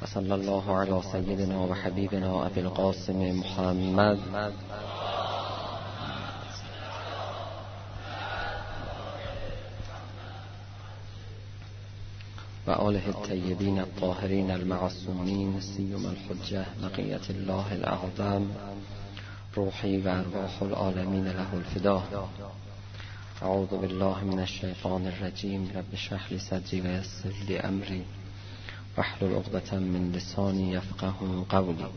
و صلی الله علی سیدنا و حبیبنا ابی القاسم محمد و آله الطیبین الطاهرین المعصومین سیما الحجة بقیة الله الاعظم روحی و ارواح العالمین له الفدا. اعوذ بالله من الشیطان الرجیم. رب اشرح لی صدری و یسر لی امری واحلل عقدة من لسانی یفقهوا قولی.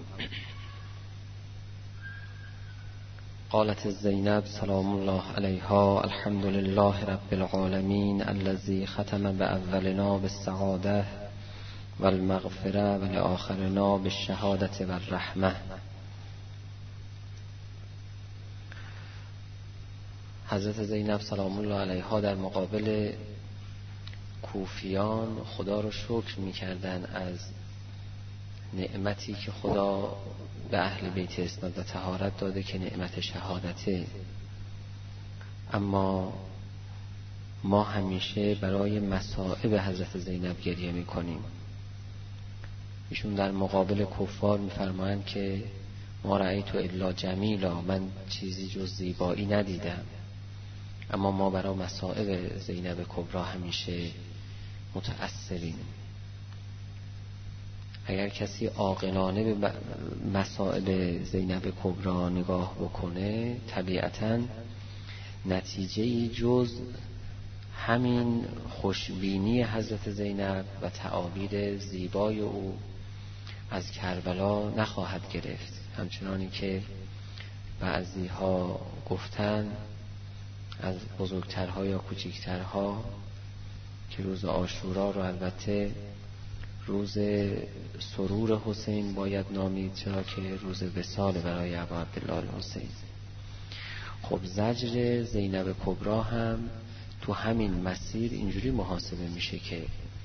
قالت زینب سلام الله علیها: الحمد لله رب العالمین الذی ختم باولنا بالسعاده والمغفره ولآخرنا بالشهاده والرحمه. حضرت زینب سلام الله علیها در مقابل کوفیان خدا رو شکر می‌کردن از نعمتی که خدا به اهل بیت اسناد و طهارت داده که نعمت شهادته. اما ما همیشه برای مصائب حضرت زینب گریه می‌کنیم. ایشون در مقابل کفار می‌فرمایند که ما رأیت الا جمیلا، من چیزی جز زیبایی ندیدم. اما ما برای مصائب زینب کبرا همیشه متأثریم. اگر کسی عاقلانه به مصائب زینب کبرا نگاه بکنه، طبیعتاً نتیجه‌ای جز همین خوشبینی حضرت زینب و تعابیر زیبای او از کربلا نخواهد گرفت. همچنانی که بعضی‌ها گفتن از بزرگترها یا کوچکترها که روز عاشورا رو البته روز سرور حسین باید نامید، چرا که روز وصال برای ابا عبدالله الحسین. خب زجر زینب کبرا هم تو همین مسیر اینجوری محاسبه میشه که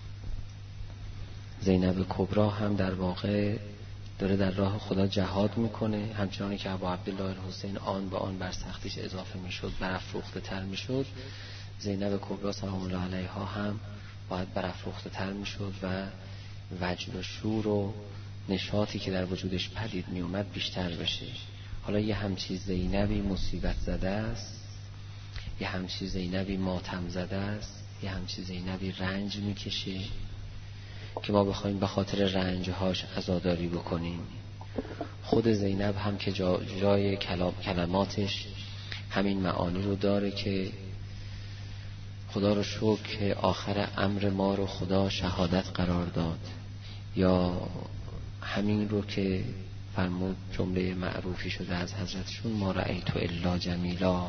زینب کبرا هم در واقع داره در راه خدا جهاد میکنه، همچنانی که ابا عبدالله الحسین آن به آن بر سختیش اضافه میشد، برافروخته تر میشد. زینب کبرا سلام الله علیها هم باید برافروخته تر میشد و وجد و شور و نشاطی که در وجودش پدید میومد بیشتر بشه. حالا یه همچین زینبی مصیبت زده است، یه همچین زینبی ماتم زده است، یه همچین زینبی رنج میکشه که ما بخوایم به خاطر رنجهاش عزاداری بکنیم. خود زینب هم که جای کلماتش همین معانی رو داره که خدا رو شکر که آخر امر ما رو خدا شهادت قرار داد، یا همین رو که فرمود جمله معروفی شده از حضرتشون: ما رأیت الا جمیلا.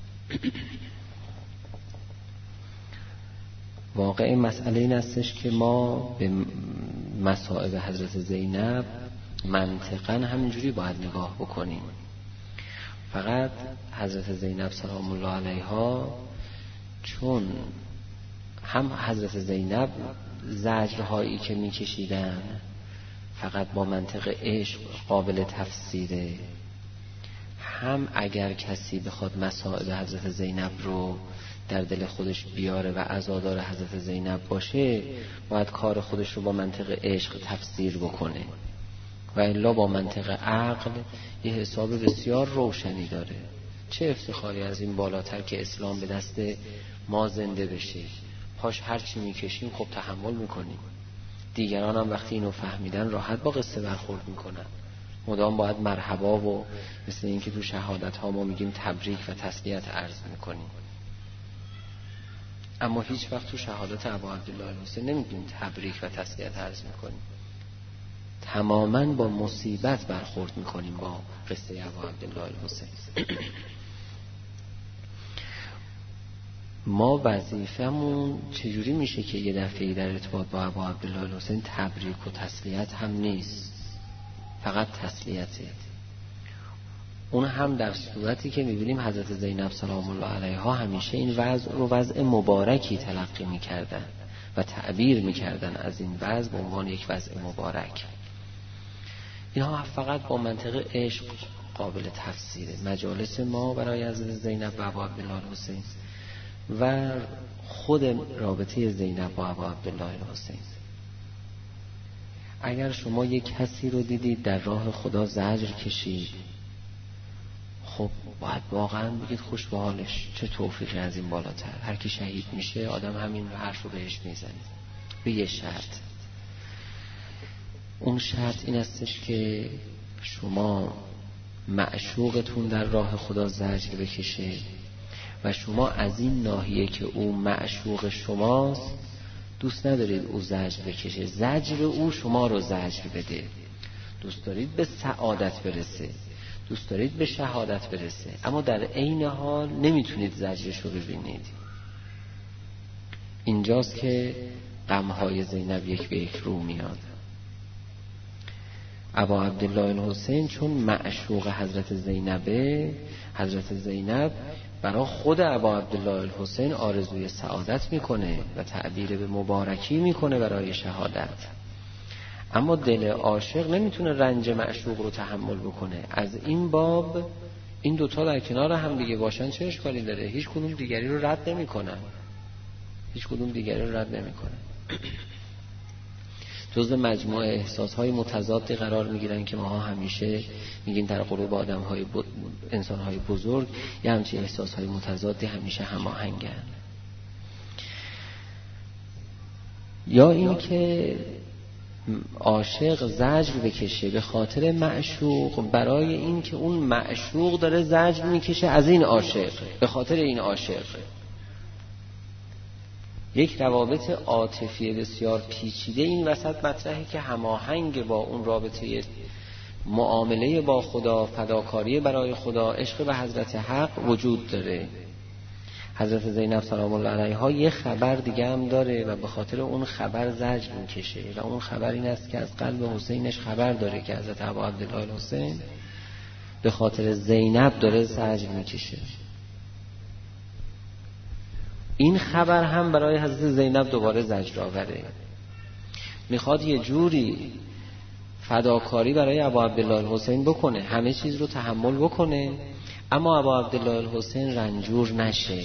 واقع مسئله این استش که ما به مصائب حضرت زینب منطقاً همینجوری باید نگاه بکنیم. فقط حضرت زینب سلام الله علیها، چون هم حضرت زینب زجرهایی که میکشیدن فقط با منطق عشق قابل تفسیره، هم اگر کسی بخواد مصائب حضرت زینب رو در دل خودش بیاره و عزادار حضرت زینب باشه، باید کار خودش رو با منطق عشق تفسیر بکنه، و الا با منطق عقل یه حساب بسیار روشنی داره. چه افتخاری از این بالاتر که اسلام به دست ما زنده بشه، پاش هر چی میکشیم خب تحمل میکنیم. دیگران هم وقتی اینو فهمیدن راحت با قصه برخورد میکنن. مدام باید مرحبا و مثل این که تو شهادت ها ما میگیم تبریک و تسلیت عرض میکنیم، اما هیچ وقت تو شهادت ابا عبدالله الحسین نمیگیم تبریک و تسلیت عرض میکنیم. تماما با مصیبت برخورد میکنیم با قصه ابا عبدالله الحسین. ما وظیفمون چجوری میشه که یه دفعه در ارتباط با ابا عبدالله الحسین تبریک و تسلیت هم نیست، فقط تسلیته. اون هم در صورتی که میبینیم حضرت زینب سلام الله علیها همیشه این وضع رو وضع مبارکی تلقی میکردن و تعبیر میکردن از این وضع به عنوان یک وضع مبارک. اینها فقط با منطق عشق قابل تفسیره. مجالس ما برای حضرت زینب و ابا عبدالله الحسین و خود رابطه زینب با ابا عبدالله الحسین. اگر شما یک کسی رو دیدید در راه خدا زجر کشید، خب باید واقعا بگید خوش به حالش، چه توفیقی از این بالاتر. هر کی شهید میشه آدم همین حرف رو بهش میزنه، به یه شرط. اون شرط این استش که شما معشوقتون در راه خدا زجر بکشه و شما از این ناحیه که او معشوق شماست دوست ندارید او زجر بکشه، زجر او شما رو زجر بده. دوست دارید به سعادت برسه، دوست دارید به شهادت برسه، اما در عین حال نمیتونید زجرش رو ببینید. اینجاست که غمهای زینب یک به یک رو میاد. ابا عبدالله الحسین چون معشوق حضرت زینبه، حضرت زینب برای خود ابا عبدالله الحسین آرزوی سعادت میکنه و تعبیر به مبارکی میکنه برای شهادت، اما دل عاشق نمیتونه رنج معشوق رو تحمل بکنه. از این باب این دوتا در کنار هم دیگه باشن چه اشکالی داره؟ هیچ کدوم دیگری رو رد نمیکنن، هیچ کدوم دیگری رو رد نمیکنن. جزء مجموعه احساسهای متضادی قرار میگیرن که ماها همیشه میگیم در قلوب آدمهای انسانهای بزرگ یه همچین احساسهای متضادی همیشه هماهنگن. یا این که عاشق زجر بکشه به خاطر معشوق، برای این که اون معشوق داره زجر میکشه از این عاشق، به خاطر این عاشق. یک روابط عاطفی بسیار پیچیده این وسط مطرحه که هماهنگ با اون رابطه معامله با خدا، فداکاری برای خدا، عشق به حضرت حق وجود داره. حضرت زینب سلام الله علیها یه خبر دیگه هم داره و به خاطر اون خبر زجر میکشه و اون خبر این است که از قلب حسینش خبر داره که حضرت ابا عبدالله الحسین به خاطر زینب داره زجر میکشه. این خبر هم برای حضرت زینب دوباره زجر آوره. میخواد یه جوری فداکاری برای ابا عبدالله الحسین بکنه، همه چیز رو تحمل بکنه، اما ابا عبدالله الحسین رنجور نشه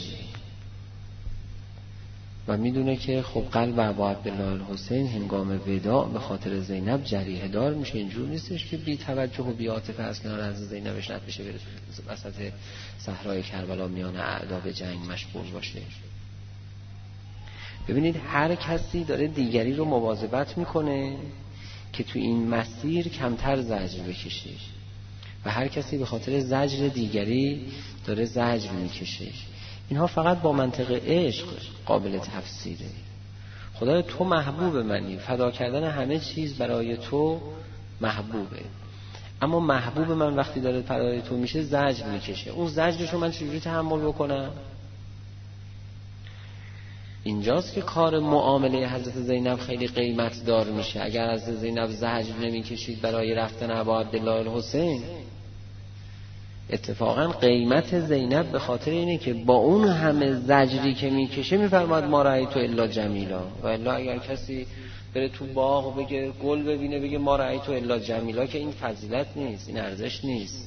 و میدونه که خب قلب ابا عبدالله الحسین هنگام وداع به خاطر زینب جریحه دار میشه. اینجور نیستش که بی توجه و بی عاطفه از کنار از زینبش رد بشه بره وسط صحرای کربلا میان اعدا به جنگ مشغول باشه. ببینید هر کسی داره دیگری رو مواظبت میکنه که تو این مسیر کمتر زجر بکشه و هر کسی به خاطر زجر دیگری داره زجر میکشه. اینها فقط با منطق عشق قابل تفسیره. خدای تو محبوب منی، فدا کردن همه چیز برای تو محبوبه، اما محبوب من وقتی داره فدای تو میشه زجر میکشه. اون زجرشو من چجوری تحمل بکنم؟ اینجاست که کار معامله حضرت زینب خیلی قیمت دار میشه. اگر حضرت زینب زجر نمیکشید برای رفتن ابا عبدالله الحسین، اتفاقا قیمت زینب به خاطر اینه که با اون همه زجری که میکشه میفرماد ما رأیتو الا جمیلا، و الا اگر کسی بره تو باغ بگه گل ببینه بگه ما رأیتو الا جمیلا، که این فضیلت نیست، این ارزش نیست.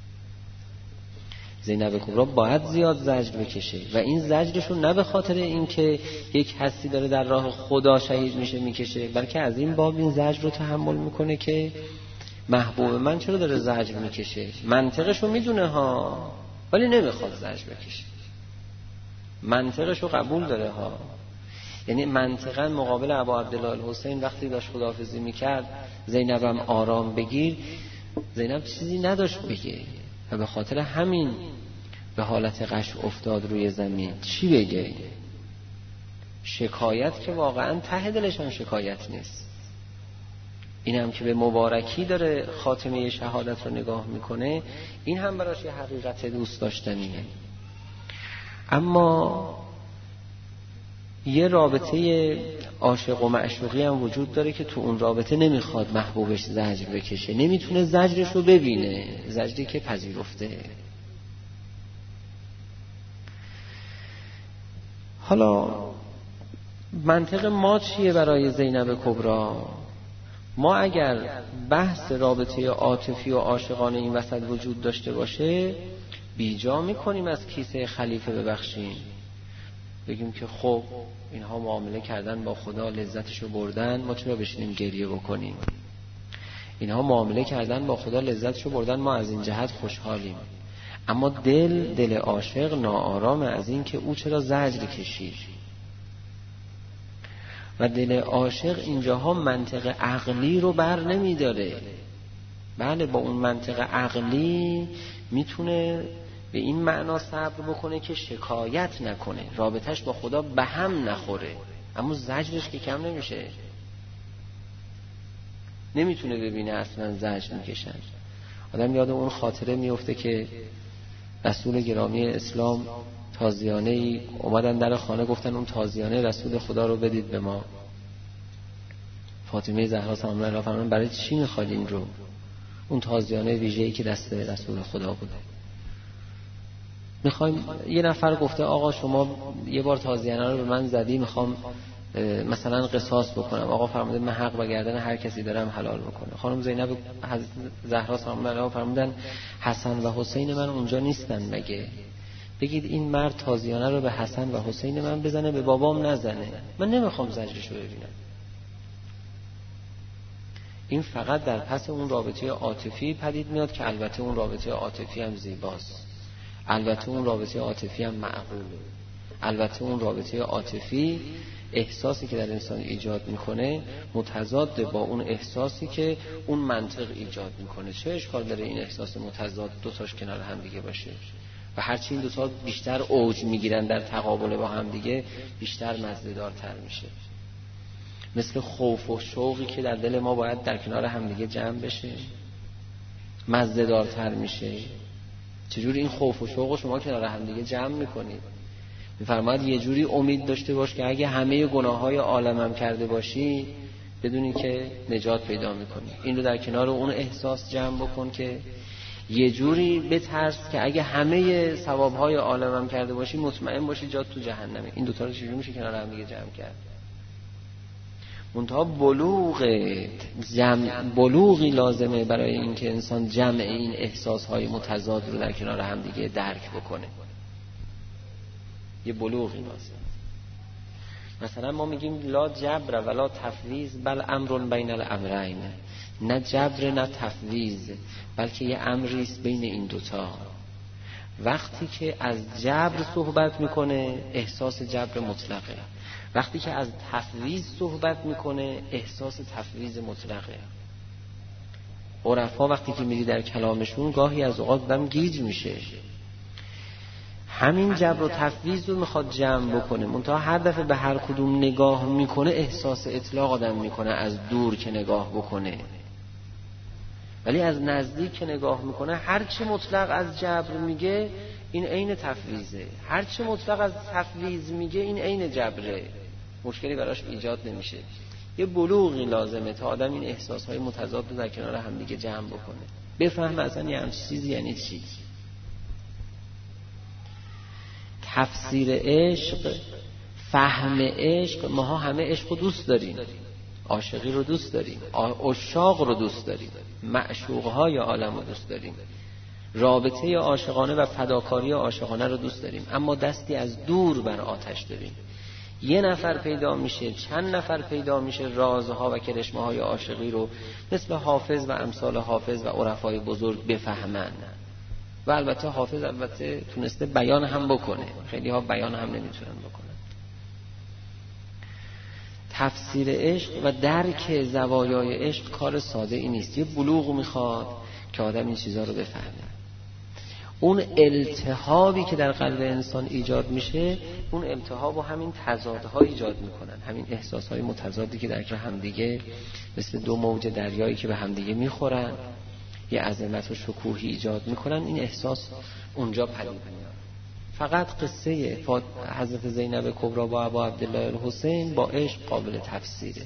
زینب کبرا باید زیاد زجر بکشه و این زجرشون نه به خاطر این که یک هستی داره در راه خدا شهید میشه میکشه، بلکه از این باب این زجر رو تحمل میکنه که محبوب من چرا داره زجر میکشه. منطقشو میدونه ها، ولی نمیخواد زجر بکشه. منطقشو قبول داره ها، یعنی منطقا مقابل ابا عبدالله الحسین وقتی داشت خداحافظی میکرد زینبم آرام بگیر، زینب چیزی نداشت بگه و به خاطر همین به حالت غش افتاد روی زمین. چی بگه؟ شکایت که واقعا ته دلشان شکایت نیست. این هم که به مبارکی داره خاتمه شهادت رو نگاه میکنه، این هم براش یه حقیقت دوست داشتنیه. اما یه رابطه عاشق و معشوقی هم وجود داره که تو اون رابطه نمیخواد محبوبش زجر بکشه، نمیتونه زجرش رو ببینه، زجری که پذیرفته. حالا منطق ما چیه برای زینب کبرا؟ ما اگر بحث رابطه عاطفی و عاشقانه این وسط وجود داشته باشه، بیجا میکنیم از کیسه خلیفه ببخشیم. بگیم که خب اینها معامله کردن با خدا، لذتشو بردن، ما چرا بشینیم گریه بکنیم؟ اینها معامله کردن با خدا، لذتشو بردن، ما از این جهت خوشحالیم. اما دل عاشق ناآرامه از این که او چرا زجر کشید. و دل عاشق اینجاها منطق عقلی رو بر نمیداره. بله با اون منطق عقلی میتونه به این معنا صبر بکنه که شکایت نکنه، رابطش با خدا به هم نخوره، اما زجرش که کم نمیشه. نمیتونه ببینه اصلا زجر میکشن. آدم یاد اون خاطره میفته که رسول گرامی اسلام تازیانه ای اومدن در خانه، گفتن اون تازیانه رسول خدا رو بدید به ما. فاطمه زهرا سلام الله علیها برای چی میخواد این رو؟ اون تازیانه ویژه‌ای که دست رسول خدا بوده. میخوایم، یه نفر گفته آقا شما یه بار تازیانه رو به من زدی، میخوام مثلا قصاص بکنم. آقا فرموده من حق به گردن هر کسی دارم حلال بکنه. خانم زینب حضرت زهرا سلام الله علیها فرمودن حسن و حسین من اونجا نیستن مگه؟ بگید این مرد تازیانه رو به حسن و حسین من بزنه، به بابام نزنه، من نمیخوام زجرشو ببینم. این فقط در پس اون رابطه عاطفی پدید میاد که البته اون رابطه عاطفی هم زیباست، البته اون رابطه عاطفی هم معقوله، البته اون رابطه عاطفی احساسی که در انسان ایجاد میکنه متضاد با اون احساسی که اون منطق ایجاد میکنه. چه اشکال داره این احساس متضاد دوتاش کنار هم دیگه باشه؟ و هرچی این دوتا بیشتر اوج میگیرن در تقابل با هم دیگه، بیشتر مزه‌دارتر میشه. مثل خوف و شوقی که در دل ما باید در کنار هم دیگه جمع بشه، مزه‌دارتر میشه. چجوری این خوف و شوق شما کنار هم دیگه جمع میکنید؟ میفرماید یه جوری امید داشته باش که اگه همه گناههای عالمم کرده باشی بدونی که نجات پیدا میکنی. این رو در کنار اون احساس جمع بکن که یه جوری بترس که اگه همه ثوابهای عالمم کرده باشی مطمئن باشی جات تو جهنمه. این دوتا رو چجوری میشه کنار هم دیگه جمع کرد؟ منتها بلوغی لازمه برای اینکه انسان جمع این احساسهای متضاد رو در کنار هم دیگه درک بکنه. یه بلوغی لازمه. مثلا ما میگیم لا جبر ولا تفویض بل امر بین الامرین. نه جبر نه تفویض، بلکه یه امری است بین این دوتا. وقتی که از جبر صحبت میکنه احساس جبر مطلقه، وقتی که از تفویض صحبت میکنه احساس تفویض مطلقه. عرفا وقتی که میری در کلامشون گاهی از اوقات دم گیج میشه. همین جبر و تفویض رو میخواد جمع بکنه، منتها هر دفعه به هر کدوم نگاه میکنه احساس اطلاق آدم میکنه از دور که نگاه بکنه، ولی از نزدیک که نگاه میکنه هرچی مطلق از جبر میگه این عین تفویضه، هرچی مطلق از تفویض میگه این عین جبره. مشکلی براش ایجاد نمیشه. یه بلوغی لازمه تا آدم این احساسهای متضاد رو در کنار هم دیگه جمع بکنه، بفهمه اصلا یه همچین چیزی یعنی چی. تفسیر عشق، فهم عشق، ماها همه عشق رو دوست داریم، عاشقی رو دوست داریم، عشاق رو دوست داریم، معشوقهای عالم رو دوست داریم، رابطه عاشقانه و فداکاری عاشقانه رو دوست داریم، اما دستی از دور بر آتش داریم. یه نفر پیدا میشه، چند نفر پیدا میشه رازها و کرشمه های عاشقی رو مثل حافظ و امثال حافظ و عرفای بزرگ بفهمن. و البته حافظ البته تونسته بیان هم بکنه، خیلی ها بیان هم نمیتونن بکنن. تفسیر عشق و درک زوایای عشق کار ساده ای نیست. یه بلوغ میخواد که آدم این چیزها رو بفهمه. اون التهابی که در قلب انسان ایجاد میشه، اون التهاب و همین تضادها ایجاد میکنن، همین احساسهای متضادی که در همدیگه مثل دو موج دریایی که به همدیگه میخورن یه عظمت و شکوهی ایجاد میکنن، این احساس اونجا پدید میاد. فقط قصه حضرت زینب کبری با ابا عبدالله الحسین با عشق قابل تفسیره.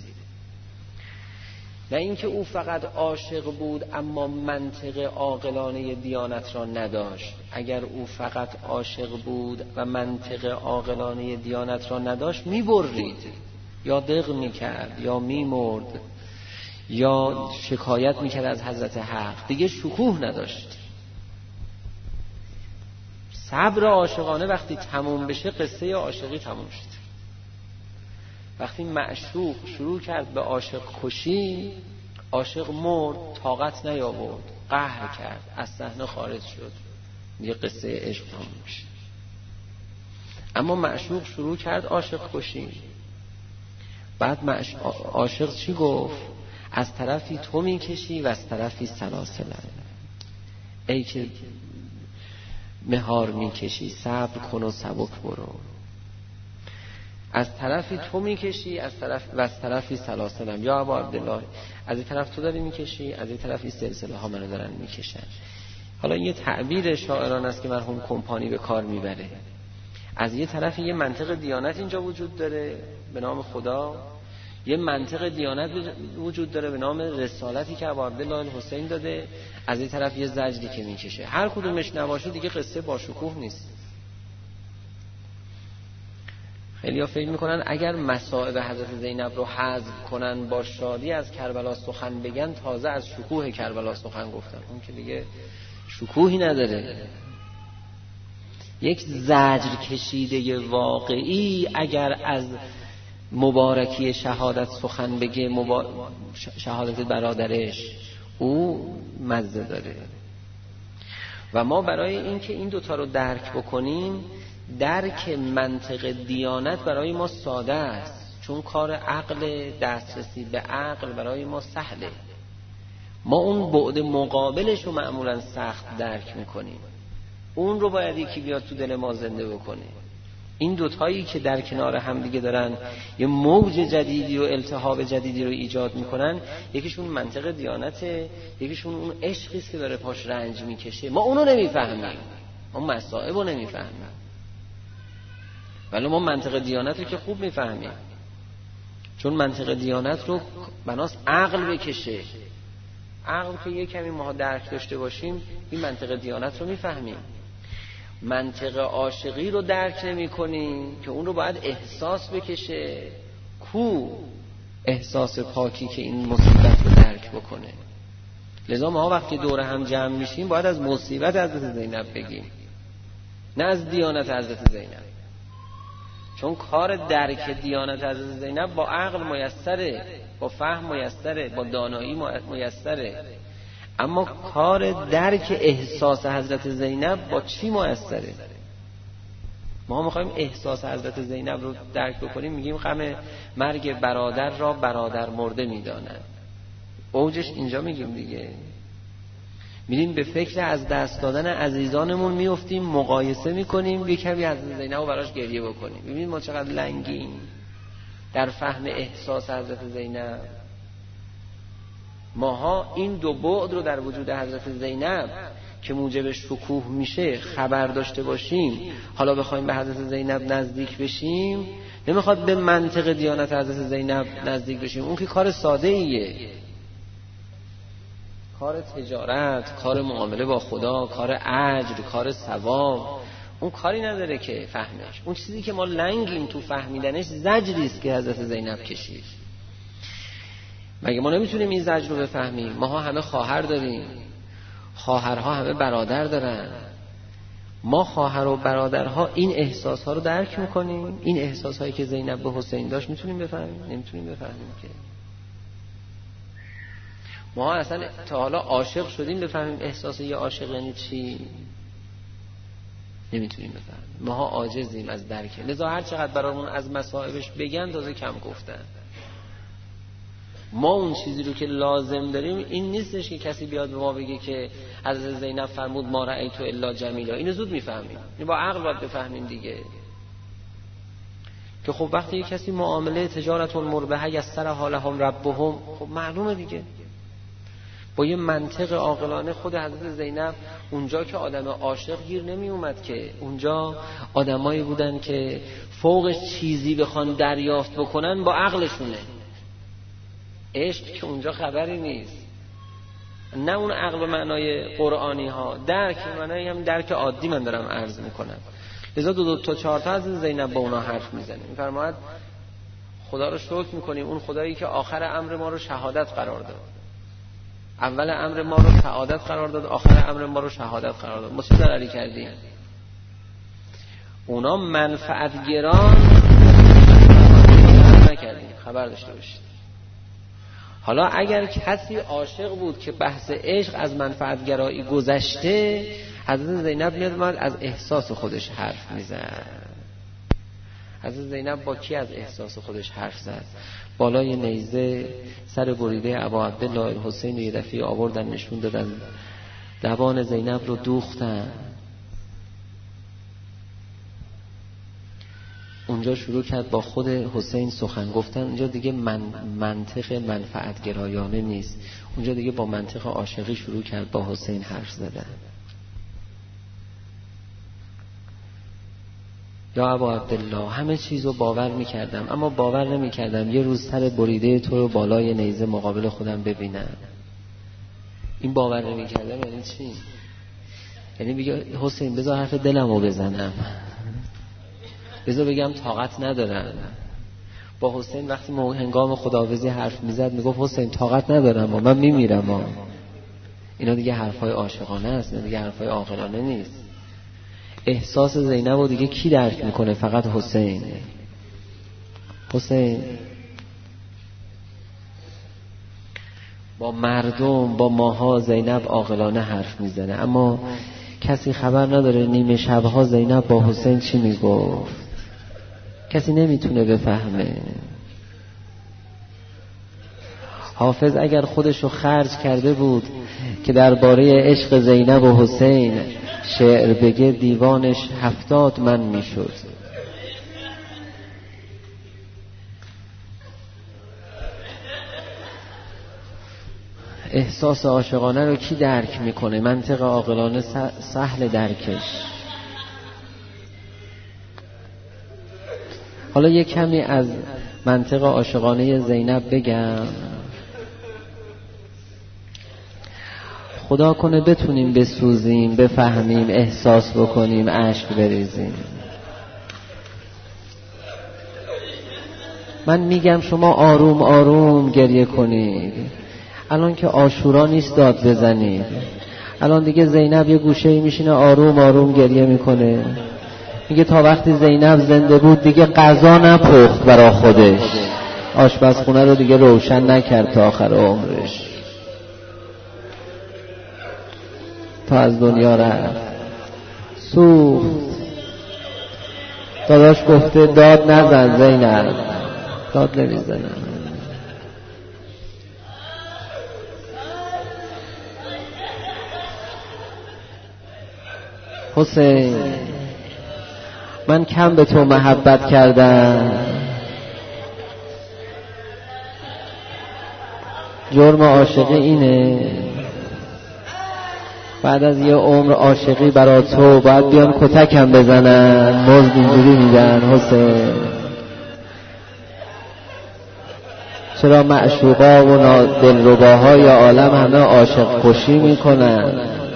نه اینکه او فقط عاشق بود اما منطق عاقلانه دیانت را نداشت. اگر او فقط عاشق بود و منطق عاقلانه دیانت را نداشت میبرید، یا دق میکرد یا میمرد یا شکایت میکرد از حضرت حق، دیگه شکوه نداشت. صبر عاشقانه وقتی تموم بشه قصه عاشقی تموم شد. وقتی معشوق شروع کرد به عاشق کشی، عاشق مرد، طاقت نیاورد، قهر کرد، از صحنه خارج شد، دیگه قصه عشق تموم میشه. اما معشوق شروع کرد عاشق کشی، بعد عاشق چی گفت؟ از طرفی تو میکشی و از طرفی سلاسلم، ای که مهار میکشی صبر کن و سبک برو. از طرفی تو میکشی از طرفی سلاسلم، یا ابا عبدالله از این طرف تو داری میکشی، از این طرفی سلسله ها منو دارن میکشن. حالا این یه تعبیر شاعران است که مرحوم کمپانی به کار میبره. از یه طرف یه منطق دیانت اینجا وجود داره به نام خدا، یه منطق دیانت وجود داره به نام رسالتی که ابا عبدالله الحسین داده، از این طرف یه زجری که میکشه. هر کدومش نباشه دیگه قصه با شکوه نیست. خیلی‌ها فکر میکنن اگر مصائب حضرت زینب رو حذف کنن با شادی از کربلا سخن بگن تازه از شکوه کربلا سخن گفتن. اون که دیگه شکوهی نداره. یک زجر کشیده واقعی اگر از مبارکی شهادت سخن بگه، شهادت برادرش، او مزه داره. و ما برای اینکه این دوتا رو درک بکنیم، درک منطق دیانت برای ما ساده است، چون کار عقل، دسترسی به عقل برای ما سهله. ما اون بعد مقابلش رو معمولا سخت درک میکنیم، اون رو باید یکی بیاد تو دل ما زنده بکنه. این دوتایی که در کنار هم دیگه دارن یه موج جدیدی و التهاب جدیدی رو ایجاد میکنن، یکیشون منطق دیانته، یکیشون اون عشقی است که داره پاش رنج میکشه. ما اونو نمیفهمیم، ما مصائب رو نمیفهمیم، ولی ما منطق دیانت رو که خوب میفهمیم، چون منطق دیانت رو بناس عقل بکشه. عقل که یه کمی ما درک داشته باشیم این منطق دیانت رو میفهمیم. منطق عاشقی رو درک نمی کنیم که اون رو باید احساس بکشه. کو احساس پاکی که این مصیبت رو درک بکنه؟ لذا ما وقتی دور هم جمع میشیم باید از مصیبت حضرت زینب بگیم، نه از دیانت حضرت زینب، چون کار درک دیانت حضرت زینب با عقل میسره، با فهم میسره، با دانایی میسره. اما کار درک احساس حضرت زینب با چی میسره؟ ما میخوایم احساس حضرت زینب رو درک بکنیم، میگیم غم مرگ برادر را برادر مرده میدانند. اوجش اینجا میگیم دیگه. میریم به فکر از دست دادن عزیزانمون میفتیم، مقایسه میکنیم، یه کمی حضرت زینب رو براش گریه بکنیم. ببینید ما چقدر لنگیم در فهم احساس حضرت زینب. ماها این دو بعد رو در وجود حضرت زینب که موجب شکوه میشه خبر داشته باشیم، حالا بخوایم به حضرت زینب نزدیک بشیم، نمیخواد به منطق دیانت حضرت زینب نزدیک بشیم. اون که کار ساده ایه، کار تجارت، کار معامله با خدا، کار اجر، کار ثواب، اون کاری نداره که فهمش. اون چیزی که ما لنگیم تو فهمیدنش زجری است که حضرت زینب کشید. مگه ما نمیتونیم این زجر رو بفهمیم؟ ما همه خواهر داریم، خواهرها همه برادر دارن. ما خواهر و برادرها این احساسها رو درک میکنیم؟ این احساسهایی که زینب به حسین داشت میتونیم بفهمیم؟ نمیتونیم بفهمیم که. ما اصلا تا حالا عاشق شدیم بفهمیم احساس یه عاشق یعنی چی؟ نمیتونیم بفهمیم. ما عاجزیم از درک. لذا هر چقدر برامون از مصائبش بگن تازه کم گفتن. ما اون چیزی رو که لازم داریم این نیستش که کسی بیاد به ما بگه که حضرت زینب فرمود ما رأیت الا جمیلا. اینو زود میفهمیم، این با عقل باید بفهمیم دیگه. که خب وقتی یک کسی معامله تجارت مربحه یسرها لهم ربهم، خب معلومه دیگه. با یه منطق عاقلانه خود حضرت زینب اونجا که آدم عاشق گیر نمی اومد، که اونجا آدمایی بودن که فوقش چیزی بخوان دریافت بکنن با عقلشونه. عشق که اونجا خبری نیست، نه اون عقل به معنای قرآنی ها، درک به معنای هم درک عادی من دارم عرض میکنم. لذا دو تا چهار تا از زینب با اونا حرف میزنه، میفرماید خدا رو شکر میکنیم، اون خدایی که آخر امر ما رو شهادت قرار داد، اول امر ما رو سعادت قرار داد، آخر امر ما رو شهادت قرار داد. ما چه ضرری کردیم؟ اونا منفعت گران نکردیم، خبر داشته باشید. حالا اگر کسی عاشق بود که بحث عشق از منفعت گرایی گذشته، حضرت زینب میاد از احساس خودش حرف میزد. حضرت زینب با کی از احساس خودش حرف زد؟ بالای نیزه سر بریده ابا عبدالله حسین یه دفعه آوردن نشون دادن، لبان زینب رو دوختن. اونجا شروع کرد با خود حسین سخن گفتن. اونجا دیگه منطق منفعت گرایانه نیست، اونجا دیگه با منطق عاشقی شروع کرد با حسین حرف زدن. یا ابا عبدالله همه چیزو باور میکردم، اما باور نمیکردم یه روز سر بریده تو رو بالای نیزه مقابل خودم ببینم. این باور نمیکردم یعنی چی؟ یعنی بگه حسین بذار حرف دلمو بزنم، بذار بگم طاقت ندارم. با حسین وقتی هنگام خداحافظی حرف میزد میگفت حسین طاقت ندارم و من میمیرم. اینا دیگه حرفای عاشقانه است، اینا دیگه حرفای عاقلانه نیست. احساس زینب رو دیگه کی درک میکنه؟ فقط حسین. حسین با مردم، با ماها زینب عاقلانه حرف میزنه، اما کسی خبر نداره نیمه شبها زینب با حسین چی میگفت. کسی نمیتونه بفهمه. حافظ اگر خودشو خرج کرده بود که درباره عشق زینب و حسین شعر بگه، دیوانش 70 من میشد. احساس عاشقانه رو کی درک میکنه؟ منطق عاقلانه سهل درکش. حالا یک کمی از منطق عاشقانه زینب بگم، خدا کنه بتونیم بسوزیم، بفهمیم، احساس بکنیم، اشک بریزیم. من میگم شما آروم آروم گریه کنید. الان که عاشورا نیست داد بزنید. الان دیگه زینب یه گوشه‌ای میشینه آروم آروم گریه میکنه، میگه تا وقتی زینب زنده بود دیگه غذا نپخت برا خودش، آشپزخونه رو دیگه روشن نکرد تا آخر عمرش، تا از دنیا رفت، سوخت. داداش گفته داد نزن زینب، داد نمیزنه. حسین من کم به تو محبت کردم، جرم عاشقی اینه؟ بعد از یه عمر عاشقی برا تو باید بیان کتکم بزنن، مزد اینجوری میدن؟ حسین چرا معشوقا و دلرباهای عالم همه عاشق کشی میکنن؟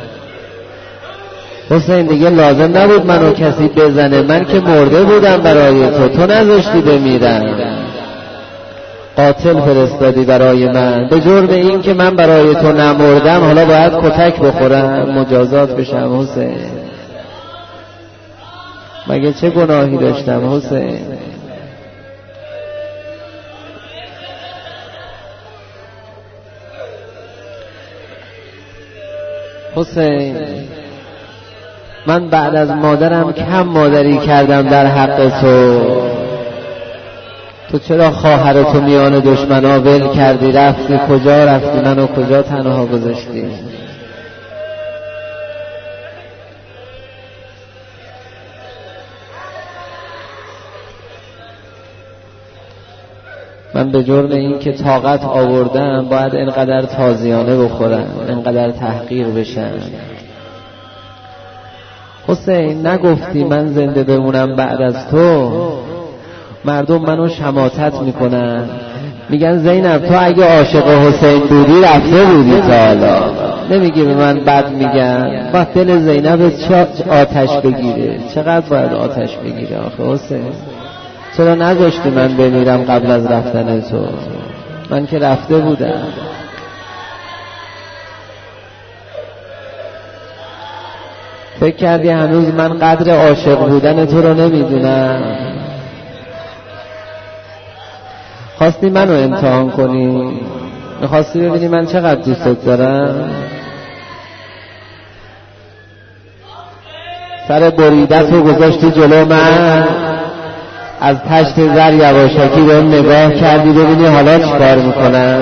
حسین دیگه لازم نبود منو کسی بزنه، من که مرده بودم برای تو، تو نذاشتی بمیرم، قاتل فرستادی برای من، به جرم این که من برای تو نمردم حالا باید کتک بخورم، مجازات بشم. حسین مگه چه گناهی داشتم؟ حسین حسین من بعد از مادرم کم مادری کردم در حق تو. تو چرا خواهرتو میان دشمنا ول کردی؟ رفتی کجا رفتی؟ منو کجا تنها گذاشتی؟ من به جرم این که طاقت آوردم باید اینقدر تازیانه بخورم، اینقدر تحقیر بشم. حسین نگفتی من زنده بمونم بعد از تو؟ مردم منو شماتت میکنن، میگن زینب تو اگه عاشق حسین بودی رفته بودی تا حالا. نمیگی به من بد میگن؟ وقت دل زینب آتش بگیره، چقدر باید آتش بگیره آخه حسین؟ چرا نذاشتی من بمیرم قبل از رفتن تو؟ من که رفته بودم. فکر کردی هنوز من قدر عاشق بودن تو رو نمیدونم؟ خواستی منو امتحان کنی؟ میخواستی ببینی من چقدر دوستت دارم؟ سر بریدت رو گذاشتی جلو من، از پشت زر یواشکی بهم نگاه کردی ببینی حالا چی کار میکنم.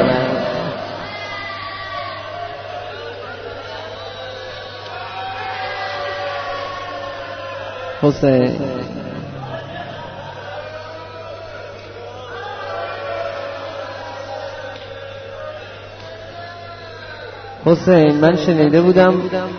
حسین من شنیده بودم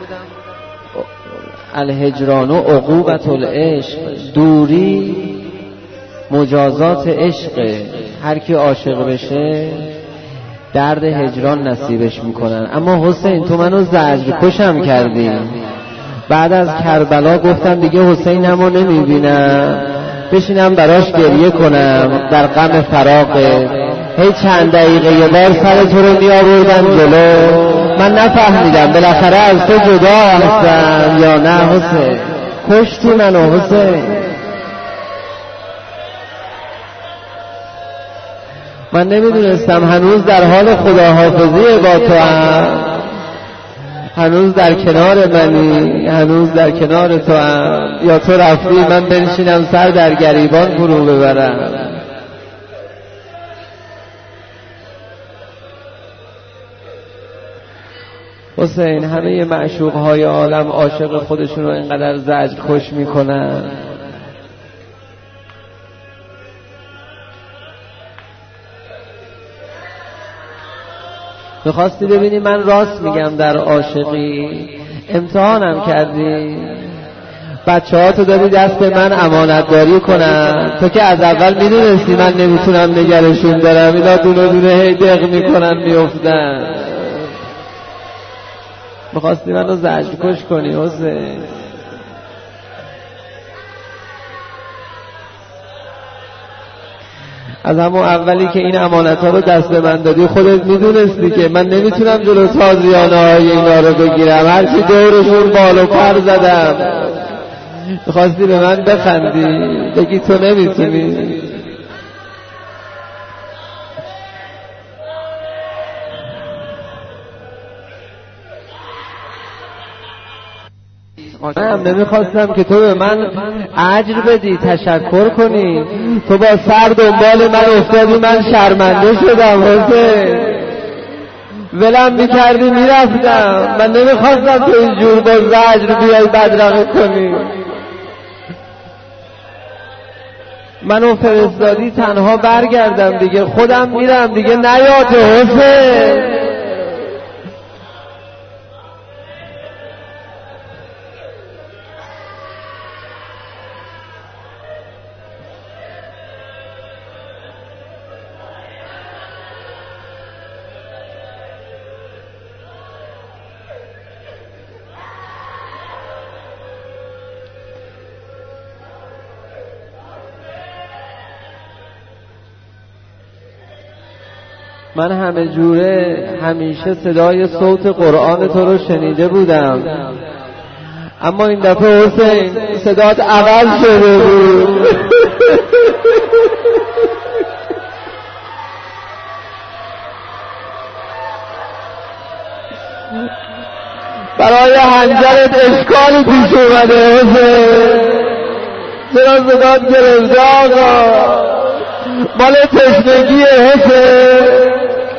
الهجران و عقوبت العشق، دوری مجازات عشق، هر کی عاشق بشه درد هجران نصیبش میکنن. اما حسین تو منو زجر کشم کردی. بعد از کربلا گفتم دیگه حسینمو نمیبینم، بشینم براش گریه کنم در غم فراقه. هی چند دقیقه یه بار سر تو رو میآوردم جلو، من نفهمیدم بالاخره از تو جدا هستم یا نه. حسین کشتی منو حسین. من نمیدونستم هنوز در حال خداحافظی با تو هم، هنوز در کنار منی، هنوز در کنار تو هم، یا تو رفتی من بنشینم سر در گریبان فرو ببرم. حسین همه معشوقهای عالم عاشق خودشون رو اینقدر زجر کش میکنن. میخواستی ببینی من راست میگم در عاشقی، امتحانم کردی. بچه‌هاتو دادی دست من امانتداری کنم، تو که از اول میدونستی من نمیتونم نگرشون دارم، اینا دونه دونه هی دق میکنن میافتن. میخواستی منو زجر کش کنی حسین. از همون اولی که این امانت‌ها رو دست من دادی خودت میدونستی که من نمیتونم جلو تازیانه‌های اینا رو بگیرم، هرچی دورشون بال و پر زدم. میخواستی به من بخندی بگی تو نمیتونی. من نمیخواستم که تو به من اجر بدی، تشکر کنی. تو با سر دنبال من افتادی، من شرمنده شدم حسین. ولم میکردی میرفتم. من نمیخواستم تو اینجور با زجر بیای بدرقه کنی. منو فرستادی تنها برگردم دیگه، خودم میرم دیگه، نیاد حسین. من همه جوره همیشه صدای صوت قرآن تو رو شنیده بودم، اما این دفعه حسین صدات عوض شده بود. برای حنجرت اشکالی پیش اومده حسین. چرا صدات گرفته آقا؟ مال تشنگی حسین.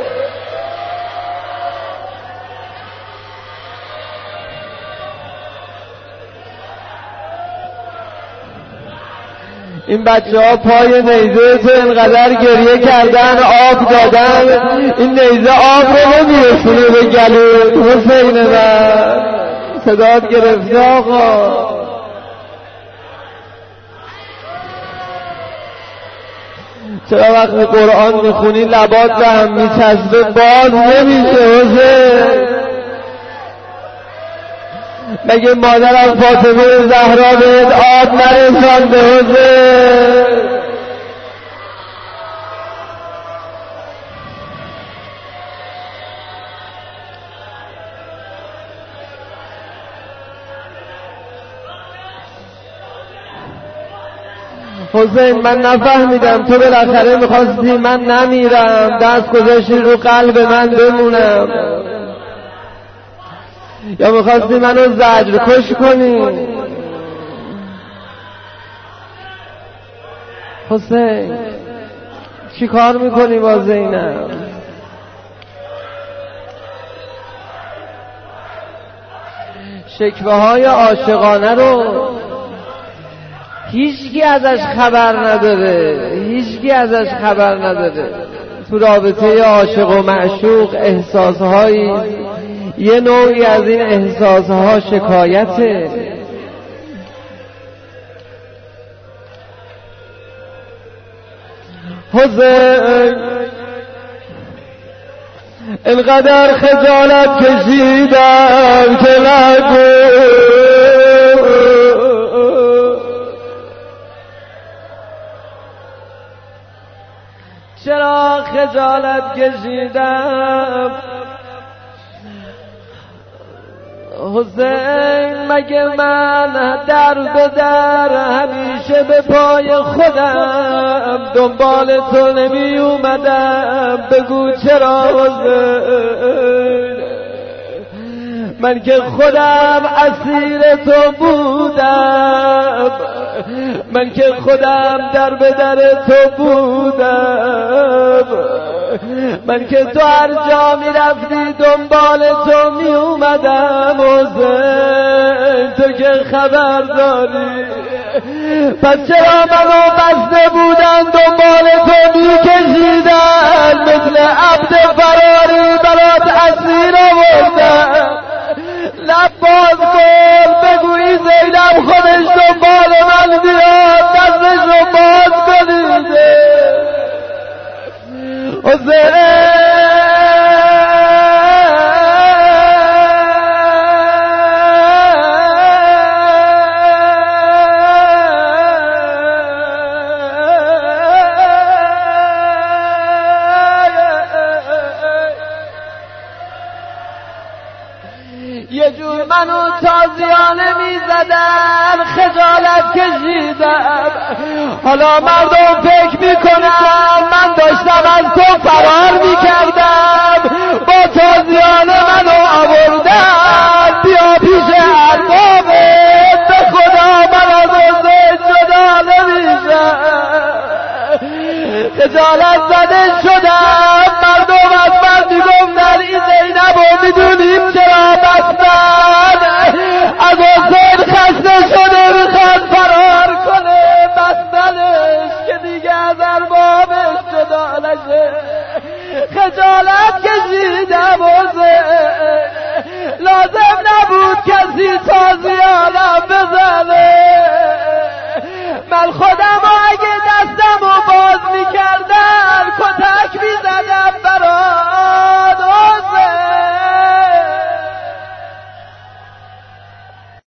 این بچه ها پای نیزه تو اینقدر گریه کردن، آب دادن، این نیزه آب رو نمیرسونه به گلوت حسین. من صدات گرفته آقا. چرا وقتی قرآن میخونی لبات به هم میچسبه باز نمیشه حسین؟ مگه مادرم فاطمه زهرا بهت آب نرسانده حسین؟ حسین من نفهمیدم تو بالاخره میخواستی من نمیرم، دست گذاشتی رو قلب من بمونم، یا میخواستی منو زجر کش کنی؟ حسین چی کار میکنی با زینب؟ شکوه های عاشقانه رو هیچکی ازش خبر نداره، هیچکی ازش خبر نداره. تو رابطه عاشق و معشوق احساسهایی، یه نوعی از این احساسها شکایته. حسین اینقدر خجالت کشیدم که نگو، چرا خجالت کشیدم حسین؟ مگه من در به در همیشه به پای خودم دنبال تو نمی اومدم؟ بگو چرا حسین؟ من که خودم اسیر تو بودم، من که خودم در به در تو بودم، من که تو هر جا می رفتی دنبال تو می اومدم. حسین تو که خبر داری، پس چرا منو بسته بودن دنبال تو می کشیدن؟ مثل عبد فراری برات اسیر آوردن. لب باز کن بگویی زینب خودش دنبال من بیاد، دستش رو باز کنیده. یه جور منو تازیانه می زدن، خجالت کشیدم. حالا مردم فکر می کنن من داشتم از تو فرار می کردم، با تازیانه منو آوردن بیا پیش اربابت. به خدا من از حسین جدا نمیشم. خجالت زده